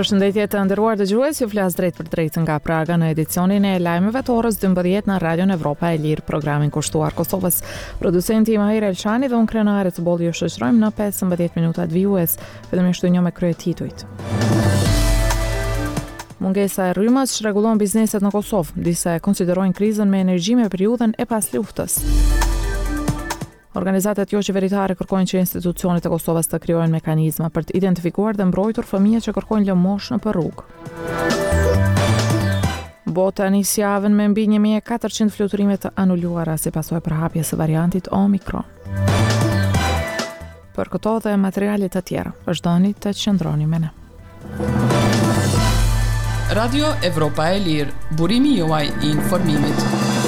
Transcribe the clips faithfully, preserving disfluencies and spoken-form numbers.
Përshëndetje të nderuar dëgjues, ju flas drejt për drejt nga Praga në edicionin e lajmeve të orës dymbëdhjetë në Radion Evropa e Lirë, programin kushtuar Kosovës. Producenti Mahir Elshani dhe unë krenare të bolli ju shoqërojmë në pesëmbëdhjetë minutat vijues, fillimisht një me krye titujt. Mungesa e rrymës çrregullon bizneset në Kosovë, disa e konsiderojnë krizën me energji me periudhën e pas luftës. Organizatat jo qeveritare kërkojnë që institucionet e Kosovës të krijojnë mekanizma për të identifikuar dhe mbrojtur fëmijët që kërkojnë lëmosh në rrugë. Bota nis javën me mbi një mijë e katërqind fluturime të anuluara si pasojë e përhapjes së variantit Omicron. Për këto dhe materialet të tjera, vazhdoni të qëndroni me ne. Radio Evropa e Lirë, burimi juaj i informimit.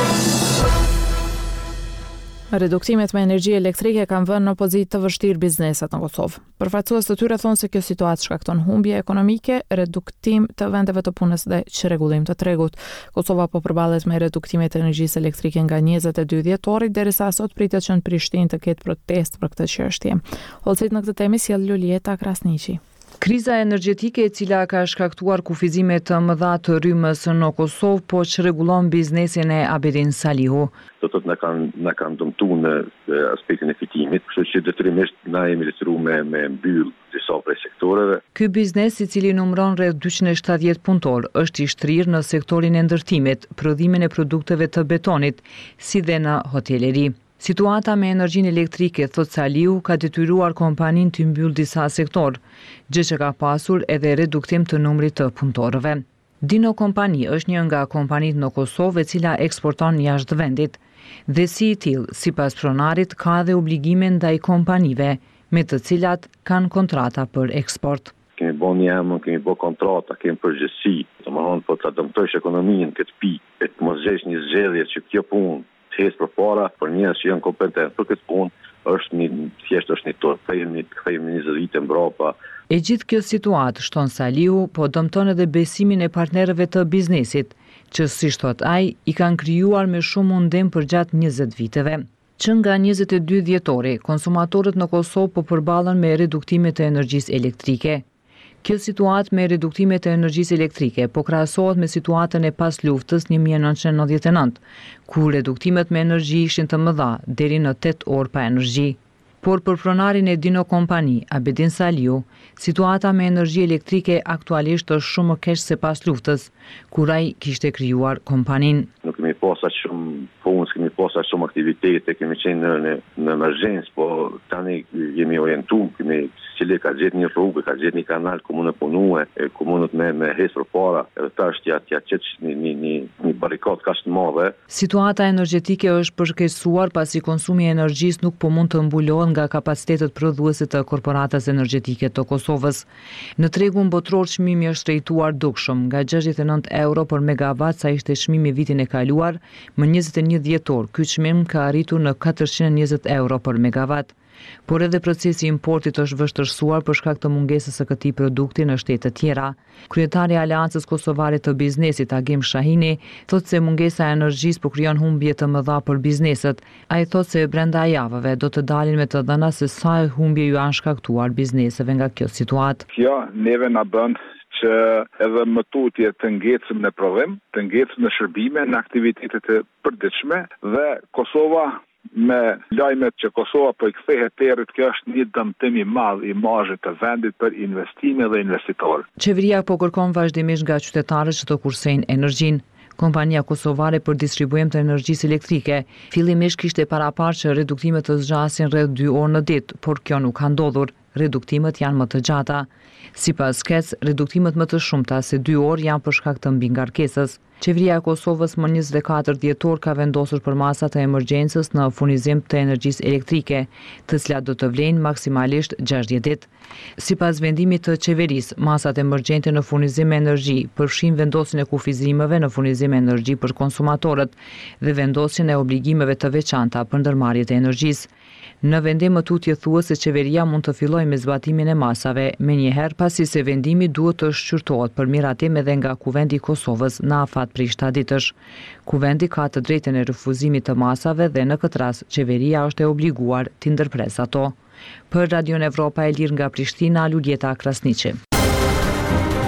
Reduktimet me energji elektrike kanë vënë në pozitë të vështirë bizneset në Kosovë. Përfaqësues të tyre thonë se kjo situatë shkakton humbje ekonomike, reduktim të vendeve të punës dhe çrregullim të tregut. Kosova po përballet me reduktimet të energjisë elektrike nga njëzet e dy dhjetorit, derisa sot pritet që në Prishtinë të ketë protest për këtë çështje. Holcit në këtë temë sjell Lulieta Krasniqi. Kriza energjetike e cila ka shkaktuar kufizime të mëdha të rrymës në Kosovë po çrregullon biznesin e Abedin Salihu. Do të thotë na kanë na kanë dëmtuar në aspektin e fitimit, kështu që detyrimisht na jemi detyruar me me mbyll disa prej sektoreve. Ky biznes, i cili numëron rreth dyqind e shtatëdhjetë punëtor, është i shtrirë në sektorin e ndërtimit, prodhimin e produkteve të betonit, si dhe në hoteleri. Situata me energjinë elektrike, thot Saliu, ka detyruar kompaninë të mbyllë disa sektor, gjë që ka pasur edhe reduktim të numrit të punëtorëve. Dino Kompani është një nga kompanitë në Kosovë e cila eksporton jashtë vendit, dhe si i tillë, sipas pronarit, ka dhe obligime ndaj kompanive, me të cilat kanë kontrata për eksport. Kemi bo një emën, kemi bo kontrata, kemi përgjësi, të më thonë po të dëmtojsh ekonominë këtë pikë, e të mos gjesh një zgjedhje që kjo punë të hes për para, për njerëz që janë kompetent për këtë punë, është një thjesht është një torë, kthehemi kthehemi njëzet vite mbrapa. E gjithë kjo situatë, shton Saliu, po dëmton edhe besimin e partnerëve të biznesit, që siç thot ai, i kanë krijuar me shumë mundim për gjatë njëzet viteve. Që nga njëzet e dy dhjetori, konsumatorët në Kosovë po përballen me reduktime të energjisë elektrike. Kjo situatë me reduktimet e energjisë elektrike po krahasohet me situatën e pas luftës një mijë e nëntëqind e nëntëdhjetë e nëntë, ku reduktimet me energji ishin të mëdha deri në tetë orë pa energji. Por për pronarin e Dino Kompani, Abedin Saliu, situata me energji elektrike aktualisht është shumë më keq se pas luftës, kur ai kishte krijuar kompaninë. Nuk kemi pas aq shumë punë, kemi pas aq shumë aktivitete, kemi qenë në në, në emergjencë, po tani jemi orientuar, kemi cili ka gjetë një rrugë, ka gjetë një kanal ku mund të punue, ku mund të me, me hes për para, edhe tash t'ja t'ja qet një një një, një barikadë kaq të madhe. Situata energjetike është përkeqësuar pasi konsumi i energjisë nuk po mund të mbulohet nga kapacitetet prodhuese të korporatës energjetike të Kosovës. Në tregun botror çmimi është rejtuar dukshëm, nga gjashtëdhjetë e nëntë euro për megawatt sa ishte çmimi vitin e kaluar, më njëzet e një dhjetor, ky çmim ka arritur në katërqind e njëzet euro për megawatt. Por edhe procesi i importit është vështirësuar për shkak të mungesës së këtij produkti në shtete të tjera. Kryetari i Aleancës Kosovare të Biznesit, Agim Shahini, thotë se mungesa e energjisë po krijon humbje të mëdha për bizneset. Ai thotë se brenda javëve do të dalin me të dhëna se sa humbje ju janë shkaktuar bizneseve nga kjo situatë. Kjo neve na bën që edhe më tutje të ngecëm në prodhim, të ngecëm në shërbime, në aktivitetet e përditshme dhe Kosova me lajmet që Kosova po i kthehet terit, kjo është një dëmtim i madh i imazhit të vendit për investime dhe investitorë. Qeveria po kërkon vazhdimisht nga qytetarët që të kursejnë energjinë. Kompania Kosovare për distribuim të energjisë elektrike fillimisht kishte paraparë që reduktimet të zgjasin rreth dy orë në ditë, por kjo nuk ka ndodhur. Reduktimet janë më të gjata. Sipas Kec, reduktimet më të shumta se dy orë janë për shkak të mbingarkesës. Qeveria e Kosovës më njëzet e katër dhjetor ka vendosur për masat e emergjencës në furnizim të energjisë elektrike, të cilat do të vlejnë maksimalisht gjashtëdhjetë ditë. Sipas vendimit të qeverisë, masat emergjente në furnizim me energji përfshin vendosjen e kufizimeve në furnizim me energji për konsumatorët dhe vendosjen e obligimeve të veçanta për ndërmarrjet e energjisë. Në vendim më tutje thuhet se qeveria mund të fillojë me zbatimin e masave, menjëherë pasi se vendimi duhet të shqyrtohet për miratim edhe nga Kuvendi i Kosovës në afat prej shtatë ditësh. Kuvendi ka të drejtën e refuzimit të masave dhe në këtë rast qeveria është e obliguar të ndërpresë ato. Për Radion Evropa e Lirë nga Prishtina, Lulieta Krasniqi.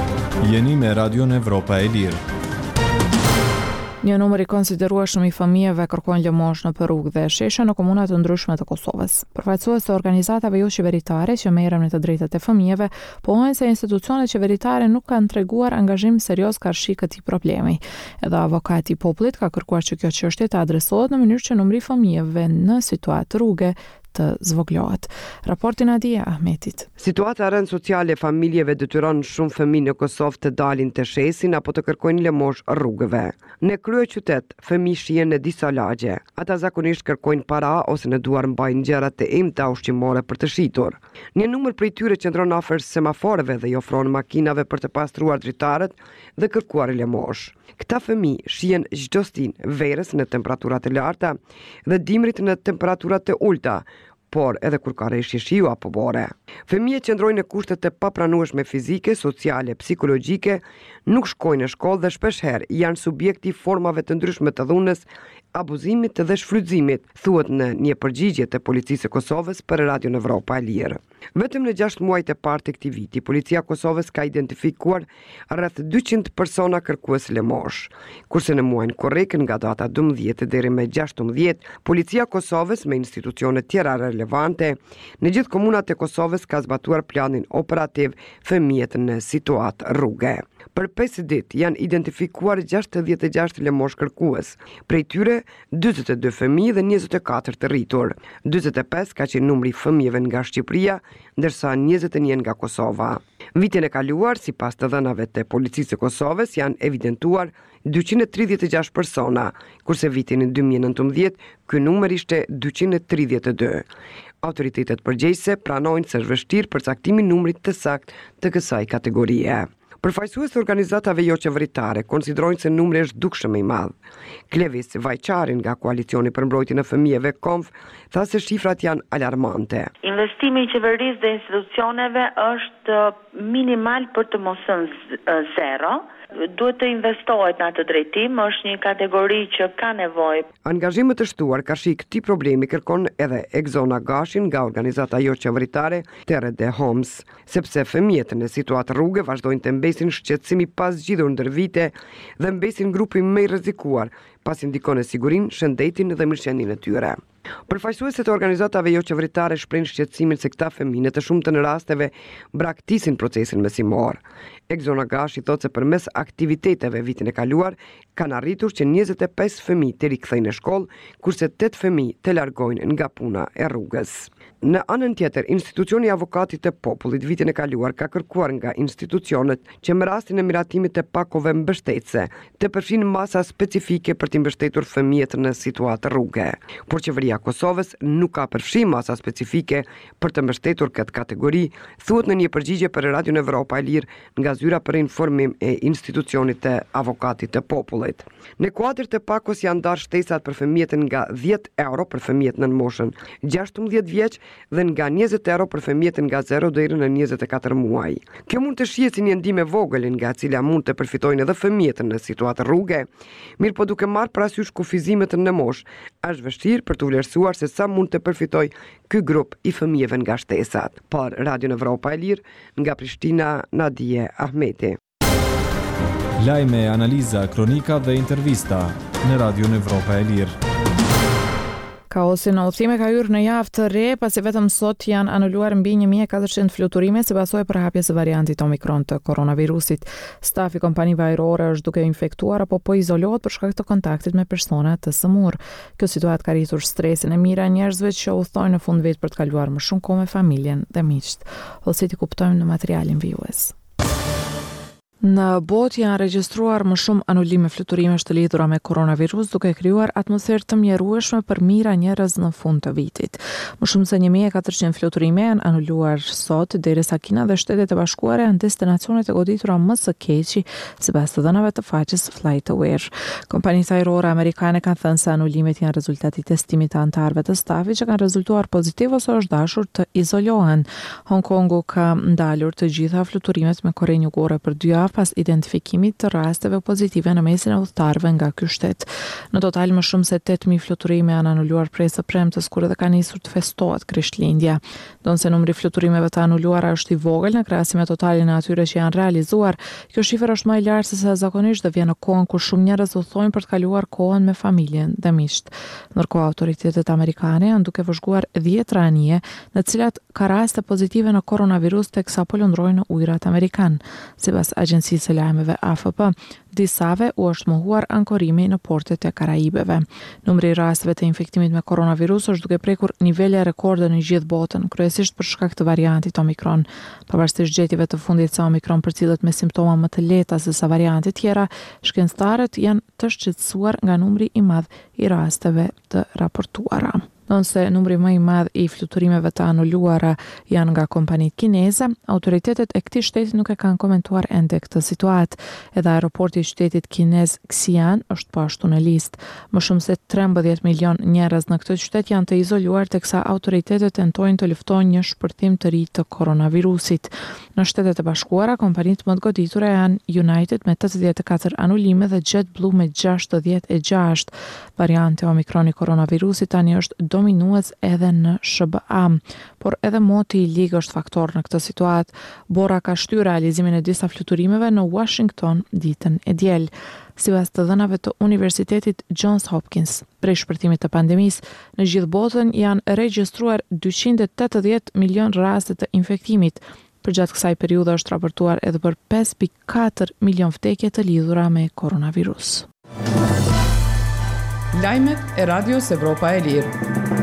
Jeni me Radion Evropa e Lirë. Një numër i konsiderueshëm i fëmijëve kërkojnë lëmosh në rrugë dhe sheshe në komuna të ndryshme të Kosovës. Përfaqësues të organizatave jo qeveritare që merren me të drejtat e fëmijëve pohojnë se institucionet qeveritare nuk kanë treguar angazhim serioz karshi këtij problemi. Edhe avokati i popullit ka kërkuar që kjo çështje të adresohet në mënyrë që numri i fëmijëve në situatë rruge të zvoglohet. Raportin Adia Ahmetit. Situata rënd sociale e familjeve detyron shumë fëmijë në Kosovë të dalin të shesin apo të kërkojnë lëmosh rrugëve. Në kryeqytet, fëmijë shihen në disa lagje. Ata zakonisht kërkojnë para ose në duar mbajnë gjërat të imta ushqimore për të shitur. Një numër prej tyre qëndron afër semaforeve dhe i ofron makinave për të pastruar dritarët dhe kërkuar lëmosh. Këta fëmijë shihen çdo stin verës në temperatura të larta dhe dimrit në temperatura të ulta, por edhe kur ka rreshje shiu apo bore. Fëmijët qëndrojnë në kushte të papranueshme fizike, sociale, psikologjike, nuk shkojnë në shkollë dhe shpeshherë janë subjekti formave të ndryshme të dhunës, abuzimit dhe shfrytëzimit, thuhet në një përgjigje të Policisë së Kosovës për Radion Evropa e Lirë. Vetëm në gjashtë muajt e parë të këtij viti, Policia e Kosovës ka identifikuar rreth dyqind persona kërkues lëmosh, kurse në muajin korrekt nga data dymbëdhjetë deri më gjashtëmbëdhjetë, Policia e Kosovës me institucione tjera relevante në gjithë komunat e Kosovës ka zbatuar planin operativ Fëmijët në situatë rruge. Për pesë ditë janë identifikuar gjashtëdhjetë e gjashtë lëmosh kërkues. Prej tyre dyzet e dy fëmijë dhe njëzet e katër të rritur. dyzet e pesë ka qenë numri i fëmijëve nga Shqipëria, ndërsa njëzet e një nga Kosova. Vitin e kaluar, sipas të dhënave të Policisë së Kosovës, janë evidentuar dyqind e tridhjetë e gjashtë persona, kurse vitin e dy mijë e nëntëmbëdhjetë ky numër ishte dyqind e tridhjetë e dy. Autoritetet përgjegjëse pranojnë se është vështirë përcaktimi i numrit të saktë të kësaj kategorie. Përfaqësues të organizatave jo qeveritare konsiderojnë se numri është dukshëm i madh. Klevis Vajçari nga Koalicioni për mbrojtjen e fëmijëve Konf tha se shifrat janë alarmante. Investimi i qeverisë dhe institucioneve është minimal për të mos thënë zero. Duhet të investohet në atë drejtim, është një kategori që ka nevojë. Angazhimet të shtuar karshi këtij problemi kërkon edhe Exona Gashin nga organizata jo qeveritare Terre de Homes, sepse fëmijët në situatë rruge vazhdojnë të mbesin shqetësimi pas zgjidhur ndër vite dhe mbesin grupi më i rrezikuar, pasi ndikon në sigurinë, shëndetin dhe mirëqendjen e tyre. Përfaqësuesit e organizatave jo qeveritare shprehin shqetësimin se këta fëmijë në të shumtën e rasteve braktisin procesin mësimor. Exona Gashi thotë se përmes aktiviteteve vitin e kaluar kanë arritur që njëzet e pesë fëmijë të rikthehen në shkollë, kurse tetë fëmijë të largojnë nga puna e rrugës. Në anën tjetër, institucioni i avokatit të popullit vitin e kaluar ka kërkuar nga institucionet që në rastin e miratimit të pakove mbështetëse të përfshin masa specifike për të mbështetur fëmijët në situatë rruge. Por qeveria e Kosovës nuk ka përfshi masa specifike për të mbështetur këtë kategori, thuhet në një përgjigje për Radion Evropa e Lirë nga zyra për informim e institucionit të avokatit të popullit. Në kuadër të pakos janë ndarë shtesat për fëmijët nga dhjetë euro për fëmijët në moshën gjashtëmbëdhjetë vjeç dhe nga njëzet euro për fëmijët nga zero deri në njëzet e katër muaj. Kjo mund të shihet si një ndihmë e vogël nga e cila mund të përfitojnë edhe fëmijët në situatë rruge, mirë po duke marrë parasysh kufizimet në moshë, është vështirë për të vlerësuar se sa mund të përfitojë ky grup i fëmijëve nga shtesat. Por Radion Evropa e Lirë nga Prishtina, Nadije Ahmeti. Lajme, analiza, kronika dhe intervista në Radion Evropa e Lirë. Kaosi në udhëtime ka hyrë në javë të re, pasi vetëm sot janë anuluar mbi një mijë e katërqind fluturime si pasojë për hapjes së variantit Omikron të koronavirusit. Stafi kompanive ajrore është duke infektuar apo po izolohet për shkak të kontaktit me persona të sëmurë. Kjo situatë ka rritur stresin e mirë a njerëzve që udhtojnë në fund vit për të kaluar më shumë kohë me familjen dhe miqt. Ose ti kuptojmë në materialin vijues. Në botë janë regjistruar më shumë anulime fluturimesh të lidhura me koronavirus, duke krijuar atmosferë të mjerueshme për mijëra njerëz në fund të vitit. Më shumë se një mijë e katërqind fluturime janë anuluar sot, derisa Kina dhe Shtetet e Bashkuara janë destinacionet e goditura më së keqi sipas të dhënave të faqes FlightAware. Kompanitë ajrore amerikane kanë thënë se anulimet janë rezultati i testimit të anëtarëve të stafit që kanë rezultuar pozitiv ose është dashur të izolohen. Hong Kongu ka ndalur të gjitha fluturimet me Korenë Jugore për dy javë, pas identifikimit të rasteve pozitive në mesin e udhëtarëve nga ky shtet. Në total më shumë se tetë mijë fluturime janë anuluar prej së premtes kur edhe ka nisur të festohet Krishtlindja. Donse numri i fluturimeve të anuluara është i vogël në krahasim me totalin e atyre që janë realizuar, kjo shifër është më e lartë se sa zakonisht dhe vjen në kohën kur shumë njerëz udhëtojnë për të kaluar kohën me familjen dhe miqt. Ndërkohë autoritetet amerikane janë duke vëzhguar dhjetë anije në të cilat ka raste pozitive në koronavirus teksa po lundrojnë në ujrat amerikan. Sipas agjencisë së lajmeve A F P, disave u është mohuar ankorimi në portet e Karaibeve. Numri i rasteve të infektimit me koronavirus është duke prekur nivele rekorde në gjithë botën, kryesisht për shkak të variantit Omikron. Pavarësisht gjetjeve të fundit sa Omikron përcillet me simptoma më të lehta se sa variante tjera, shkencëtarët janë të shqetësuar nga numri i madh i rasteve të raportuara. Nëse numri më i madh i fluturimeve të anuluara janë nga kompanitë kineze, autoritetet e këtij shteti nuk e kanë komentuar ende këtë situatë. Edhe aeroporti i qytetit kinez Xi'an është po ashtu në listë. Më shumë se trembëdhjetë milion njerëz në këtë qytet janë të izoluar teksa autoritetet tentojnë të luftojnë një shpërthim të ri të koronavirusit. Në Shtetet e Bashkuara, kompanitë më të goditura janë United me tetëdhjetë e katër anulime dhe JetBlue me gjashtëdhjetë e gjashtë. Varianti Omikron i koronavirusit tani është dominues edhe në S B A, por edhe moti i ligë është faktor në këtë situatë. Bora ka shtyr realizimin e disa fluturimeve në Washington ditën e diel. Sipas të dhënave të Universitetit Johns Hopkins, prej shpërtimit të pandemisë, në gjithë botën janë regjistruar dyqind e tetëdhjetë milion raste të infektimit. Përgjatë kësaj periudhe është raportuar edhe për pesë pikë katër milion vdekje të lidhura me koronavirus. Lajmet e Radios Evropa e Lirë.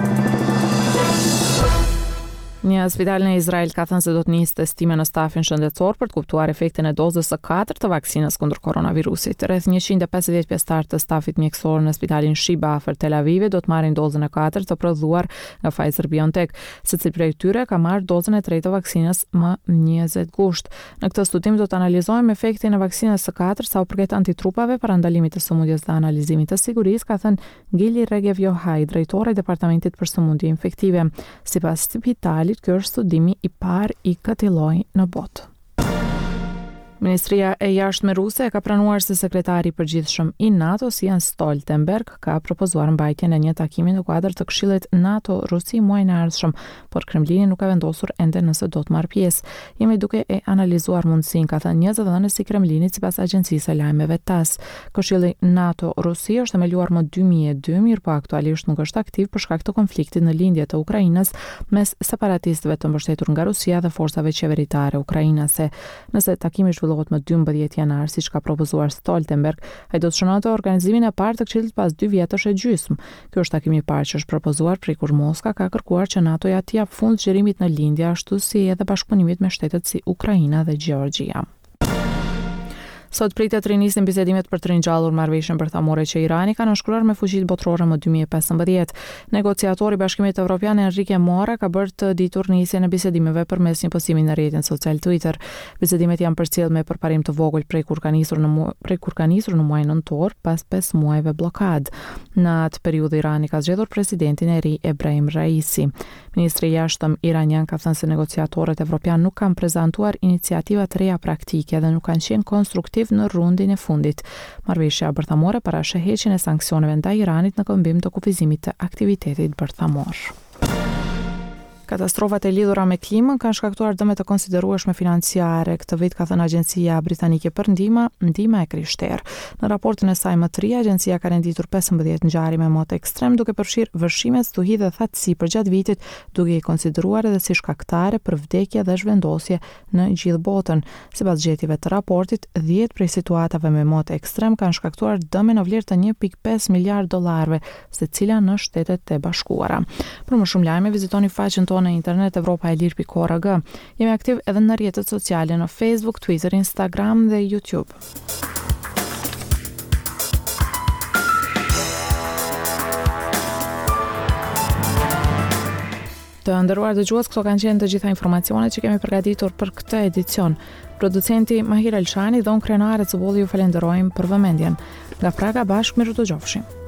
Një spital në Izrael ka thënë se do të nisë testime në stafin shëndetësor për të kuptuar efektin e dozës së katërt të vaksinës kundër koronavirusit. Rreth njëqind e pesëdhjetë pjesëtar të stafit mjekësor në spitalin Shiba afër Tel Avivit do të marrin dozën e katërt të prodhuar nga Pfizer-BioNTech. Secili prej tyre ka marrë dozën e tretë të vaksinës më njëzet gusht. Në këtë studim do të analizojmë efektin e vaksinës së katërt sa u përket antitrupave para ndalimit të sëmundjes dhe analizimit të sigurisë, ka thënë Gili Regev Johaj, drejtori i Departamentit për Sëmundje Infektive. Sipas spitalit, kjo është studimi i parë i këtij lloji në botë. Ministria e Jashtme ruse ka pranuar se sekretari i përgjithshëm i NATO, Jens Stoltenberg, ka propozuar mbajtjen e një takimi në kuadër të Këshillit NATO-Rusi muajin e ardhshëm, por Kremlini nuk ka vendosur ende nëse do të marrë pjesë. Jemi duke e analizuar mundësinë, ka thënë një zëdhënës i Kremlinit sipas agjencisë së lajmeve TASS. Këshilli NATO-Rusi është themeluar më dy mijë e dy, mirë po aktualisht nuk është aktiv për shkak të konfliktit në lindje të Ukrainës mes separatistëve të mbështetur nga Rusia dhe forcave qeveritare ukrainase. Nëse takimi më dymbëdhjetë janar, siç ka propozuar Stoltenberg, ai do të shënonte organizimin e parë të Këshillit pas dy vjetësh e gjysmë. Ky është takimi i parë që është propozuar prej kur Moska ka kërkuar që NATO-ja të japë fund xhirimit në lindje, ashtu si edhe bashkëpunimit me shtetet si Ukraina dhe Gjeorgjia. Sot pritet rinisin bisedimet për të ringjallur marrëveshjen bërthamore që Irani ka nënshkruar me fuqitë botërore më dy mijë e pesëmbëdhjetë. Negociatori i Bashkimit Evropian Enrique Mora ka bërë të ditur nisjen e bisedimeve përmes një postimi në rrjetin social Twitter. Bisedimet janë përcjellë me përparim të vogël prej kur ka nisur në muaj, prej kur ka nisur në muajin nëntor pas pesë muajve blokad. Në atë periudhë Irani ka zgjedhur presidentin e ri Ebrahim Raisi. Ministri i Jashtëm iranian ka thënë se negociatorët evropian nuk kanë prezantuar iniciativa të reja praktike dhe nuk kanë qenë konstruktiv në rundin e fundit. Marrëveshja bërthamore parasheh heqjen e sanksioneve ndaj Iranit në këmbim të kufizimit të aktivitetit bërthamor. Katastrofat e lidhura me klimën kanë shkaktuar dëme të konsiderueshme financiare. Këtë vit, ka thënë Agjencia Britanike për Ndihmë, ndihma e krishterë. Në raportin e saj më të ri, agjencia ka renditur pesëmbëdhjetë ngjarje me mot ekstrem, duke përfshirë vëshime, stuhi dhe thatësi përgjatë vitit, duke i konsideruar edhe si shkaktare për vdekje dhe zhvendosje në gjithë botën. Sipas gjetjeve të raportit, dhjetë prej situatave me mot ekstrem kanë shkaktuar dëme në vlerë të një pikë pesë miliard dollarëve, secila në Shtetet e Bashkuara. Për më shumë lajme, vizitoni faqen tonë në internet evropa e lir pikë org. Jemi aktiv edhe në rrjetet sociale në Facebook, Twitter, Instagram dhe YouTube. Të nderuar dëgjues, këto kanë qenë të gjitha informacionet që kemi përgatitur për këtë edicion. Producenti Mahir Elshani dhe unë Krenare Cubolli ju falenderojmë për vëmendjen. Nga Praga bashkë miru të gjofshim.